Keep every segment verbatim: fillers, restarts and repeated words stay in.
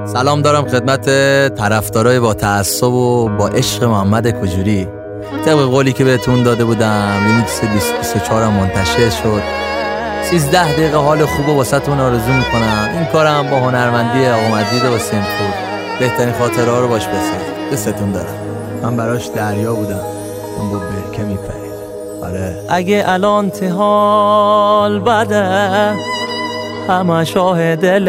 سلام دارم خدمت طرفدارای با تعصب و با عشق محمد کجوری. طبق قولی که بهتون داده بودم ریمیکس بیست بیست و چهار هم منتشر شد. سیزده دقیقه حال خوب و واسهتون آرزو میکنم. این کارم با هنرمندی آقا مجید و سیمپور. بهترین خاطره ها رو باش بسازید. دستتون دارم. من براش دریا بودم، اون بود برکه میپرید. آره اگه الان تحال بده همه شاه دل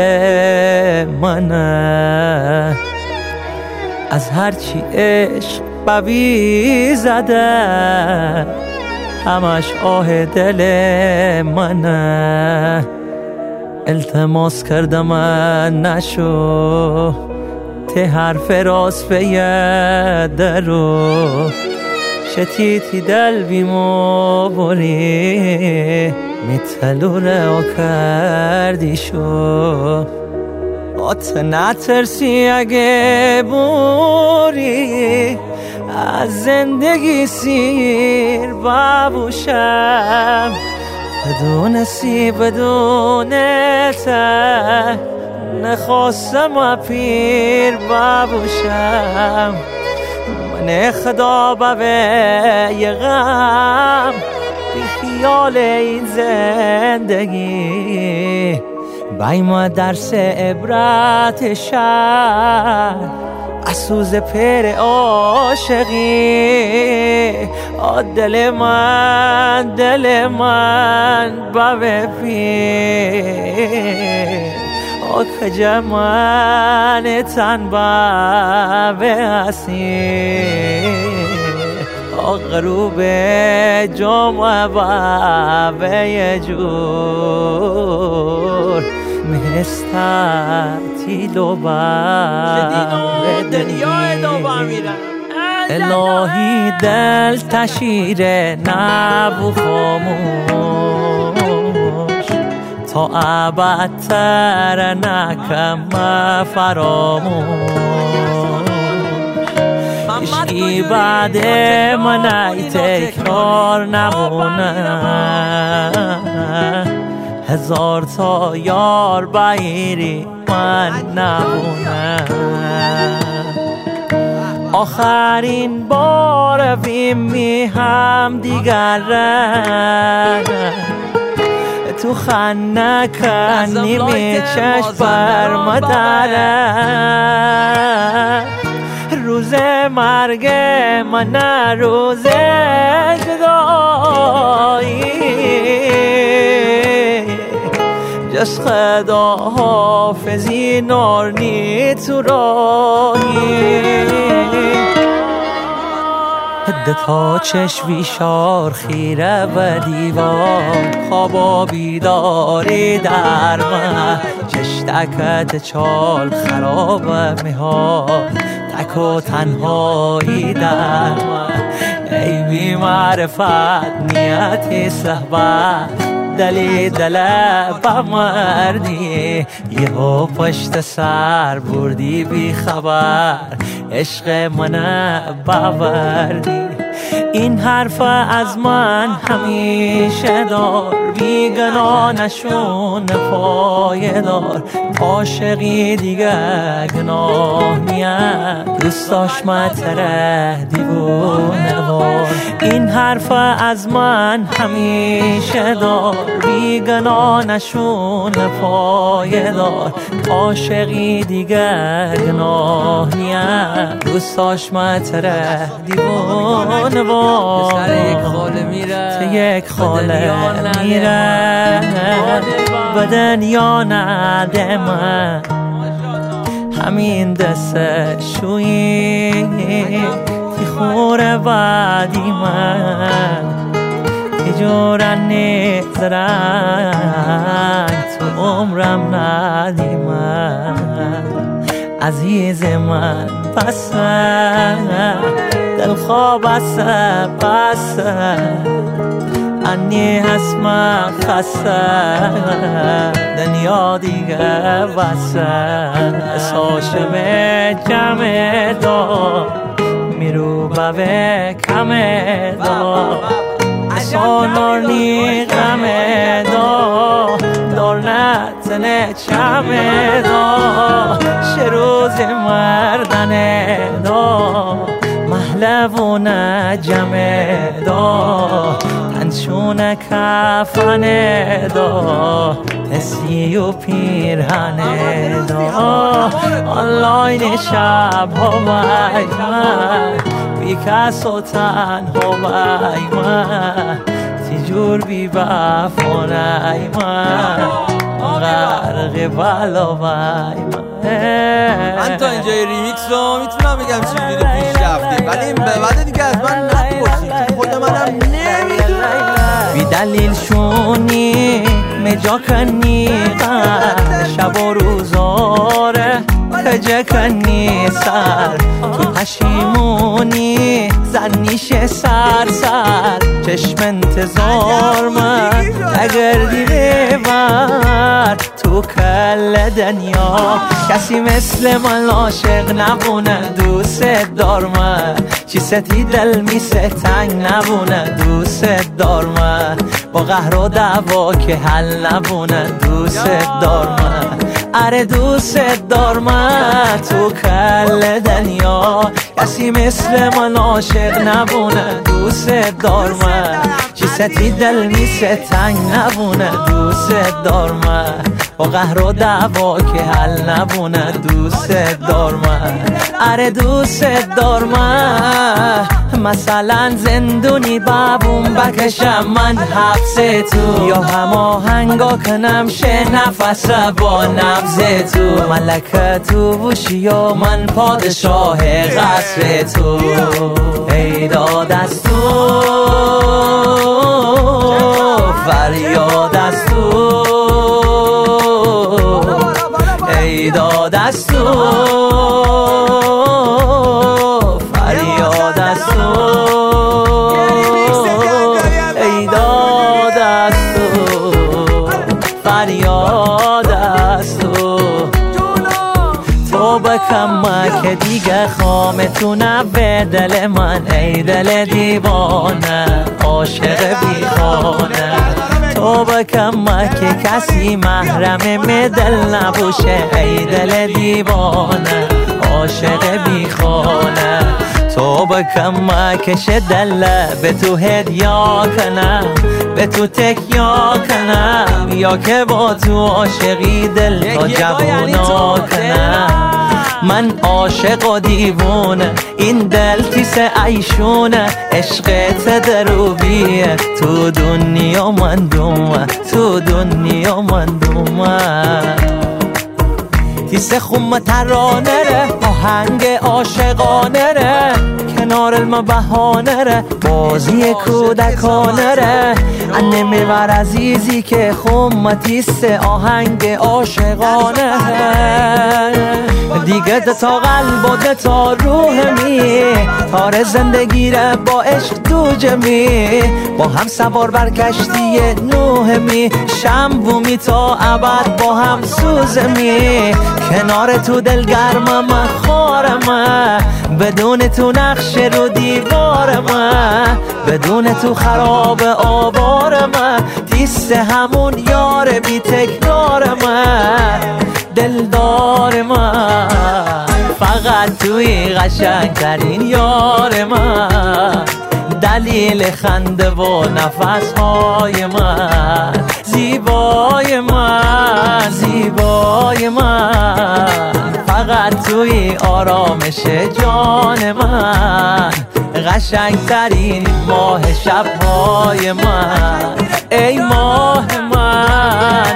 منه، از هرچی عشق بوی زده همش آه دل منه. التماس کردم من نشو ته حرف راست بیده رو شتیتی دل بیمو بولی میتلو رو کردی شو آت نترسی اگه بوری از زندگی سیر ببوشم بدون سی بدون ته نخواستم پیر ببوشم من خدا به یه غم بی خیال این زندگی بایم درس عبرت شهر اسوز پر عاشقی آ دل من دل من بابه پیر آ کجا من تن بابه هستی آ غروب جمعه بابه جور مستطیل و بر دنیای دو با میرن الهی دل تشیره نبو خاموش تا ابدتر نکم فراموش عشقی بعد من ای تکرار نمونه هزار تا یار بایری من نمونه آخرین بار بیمی هم دیگر تو خنه کنی می چشم بر مدره روز مرگ من روز جدایی جس خدا حافظی نارنی تو راهی هده تا چشوی شار خیره و دیوار خوابا بیداری در من چشتکت چال خراب میها تک و تنهایی در من ای بی معرفت نیتی صحبت دلی دل بمردی یهو پشت سر بردی بی خبر عشق من باوردی این حرف از من همیشه دار بیگنا نشون پایدار عاشقی دیگه گناه نیست دوست داشت متره دیوونه وار این حرف از من همیشه دار بیگنا نشون پایدار عاشقی دیگه گناه نیست دوست داشت متره دیوونه وار سر یک خاله میره ته یک خاله میره به دنیا نده من همین دست شویی تی خوره بعدی من تی جورنی زرنگ تو عمرم ندی من عزیز من بسه دل خواب بسه بسه انی هسما خسته دنیا دیگه بسه ساشم جمع دار میرو بوه کم دار سانارنی غم دار دار نتنه چم دار شروع جوونه جمع دا تنشونه کفنه دا تسی و پیرهنه دا آنلاین شب ها بای من بی کس و تنها بای من تیجور بی بفانه من غرق بلا بای من. من تا اینجای ریمیکس رو میتونم بگم چجوری پیش رفتیم، ولی این به بعد دیگه از من نپرسید، خود منم نمیدونم. بی دلیل شونی مجا کنی شب و روزاره کجا کنی سر تو پشیمونی زنیش سر سر چشم انتظار من نگردی ببر تو کل دنیا کسی مثل من عاشق نبونه دوست دار من چی ستی دل میسه تنگ نبونه دوست دار من با قهر و دعوا که حل نبونه دوست دار من اره دوست دار من تو کل دنیا کسی مثل من عاشق نبونه دوست دار من چی ستی دل میسه تنگ نبونه دوست دار من با قهر و دعوا که حل نبونه دوست دار من اره دوست دار من مثلا زندونی بابون بکشم من حبس تو یا هماهنگا کنم شه نفس با نبض تو ملکه تو بوشی یا من پادشاه قصر تو ای داد از تو فریاد از تو ای داد از تو فریاد از تو ای داد از تو فریاد از تو تو بکم که دیگه خامتونه به دل من ای دل دیوانه عاشق بیخانه تو بکم که کسی محرم می دل نبوشه ای دل دیوانه عاشق بیخانه تو بکم که شه دل به تو هدیا کنم به تو تکیا کنم یا که با تو عاشقی دل تا جوونا کنم من عاشق و دیوونه این دل تیس عیشونه عشقت دروبیه تو دنیا من دومه تو دنیا من دومه تیس خم ترانه ره آهنگ عاشقانه ره کنار الما بهانه ره بازی کودکانه ره انه میور عزیزی که خم تیس آهنگ عاشقانه دیگه تا قلب و ده تا روح می تار زندگی ره با عشق دو جمی با هم سوار بر کشتی نوح می شنبومی تا ابد با هم سوزمی کنار تو دلگرمم خارم بدون تو نقش رو دیوارم بدون تو خراب آوارم تیست همون یار بی تکرارم دلدار من فقط توی قشنگ ترین یار من دلیل خنده و نفس های من زیبای من زیبای من فقط توی آرامش جان من قشنگ ترین ماه شبهای من ای ماه من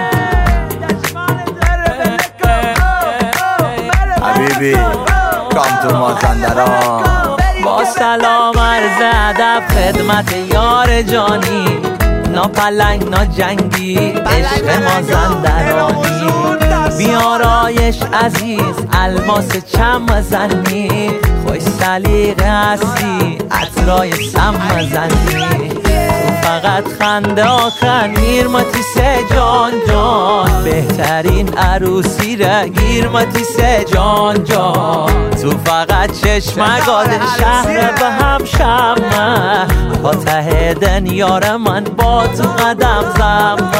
حبیبی کام تو مازندران با سلام عرض ادب خدمت یار جانی نا پلنگ نا جنگی عشق مازندرانی بیارایش عزیز الماس چم زنی خوش سلیقه هستی عطرای سم زنی فقط خنده آخر میرمتی سه جان جان بهترین عروسی را گیرمتی سه جان جان تو فقط چشمگاد شهر به هم شمه تا ته دنیار من با تو قدم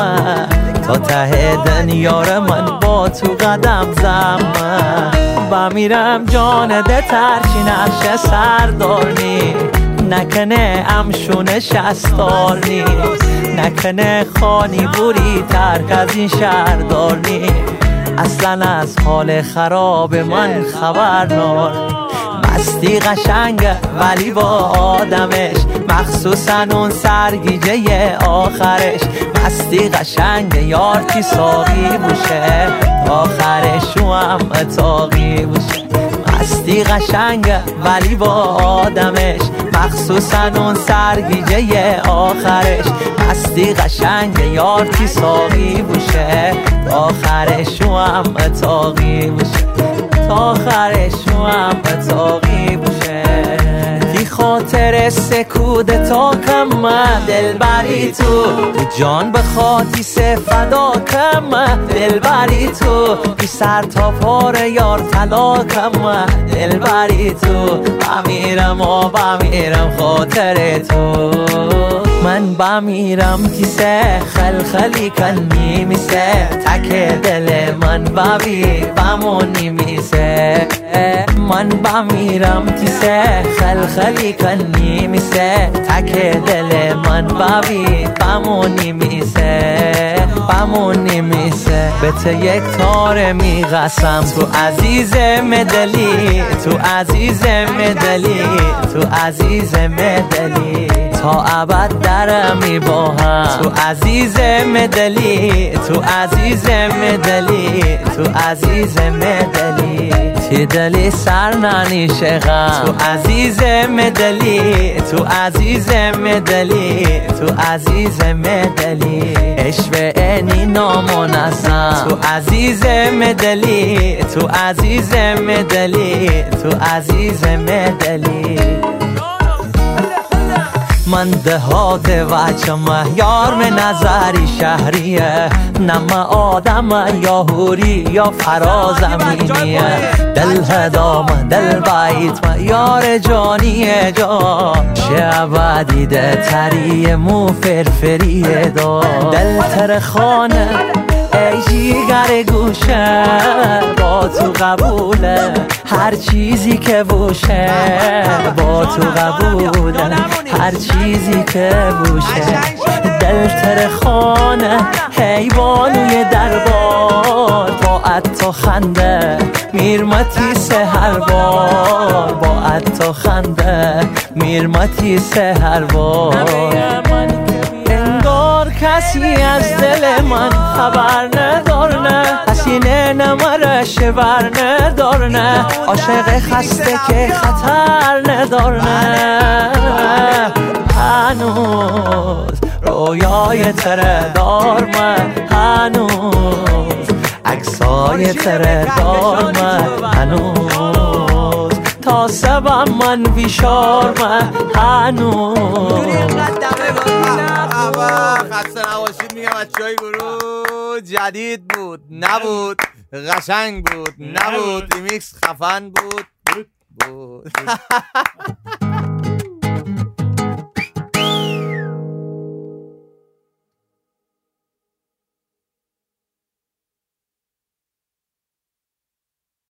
زمه تا ته دنیار من با تو قدم زمه بمیرم جان ده ترچی نقش سردارنی نکنه امشون شستارنی نکنه خانی بوری ترک از این شهردارنی اصلا از حال خراب من خبر نار مستی قشنگه ولی با آدمش مخصوصا اون سرگیجه آخرش مستی قشنگه یار کی ساقی بوشه آخرش او هم تاقی بوشه مستی قشنگه ولی با آدمش مخصوصا اون سرگیجه آخرش مستی قشنگه یار کی ساقی بوشه آخرش او هم تاقی بوشه آخرش او هم تاقی بوشه کی خاطر سکوده تا کم دل بری تو جان به خاطی سه فدا کم دل بری تو بی سر تا پاره یار طلا کم دل بری تو بمیرم و بمیرم خاطر تو من بمیرم کیسه خلخلی کنی میسه تک دل من ببی بمونی میسه من بمیرم کیسه خلخلی کنی میسه تک دل من ببی بمونی میسه بمونی میسه به ته یک تار میقسم تو عزیز مدلی تو عزیز مدلی تو عزیز مدلی تا ابد درمی با هم تو عزیز مدلی تو عزیز مدلی تو عزیز مدلی تی دلی سر ننیشه غم تو عزیز مدلی تو عزیز مدلی تو عزیز مدلی عشق اینی نامنظم تو عزیز مدلی تو عزیز مدلی تو عزیز مدلی من دهات وچم یار من نظری شهریه نم آدم یا هوری یا فرازمینیه دل هدام دل بیت یار جانیه جا شعب دیده تری مو فرفریه دا دل تر خانه ای جیگر گوشه با تو قبوله هر چیزی که بوشه با تو قبوله هر چیزی که بوشه دل تر خانه حیوانوی دربار با عطا خنده میرمتی سهر بار با عطا خنده میرمتی سهر بار انگار کسی از دل من خبر ندارنه حسینه نمرش بر ندارنه عاشق خسته که خطر ندارنه هنوز رویای تره دار من هنوز عکسای تره دار من هنوز تا سبم من بیشار من هنوز خسته نباشید میگم بچه های گروه جدید بود نبود قشنگ بود نبود ریمیکس خفن بود بود بود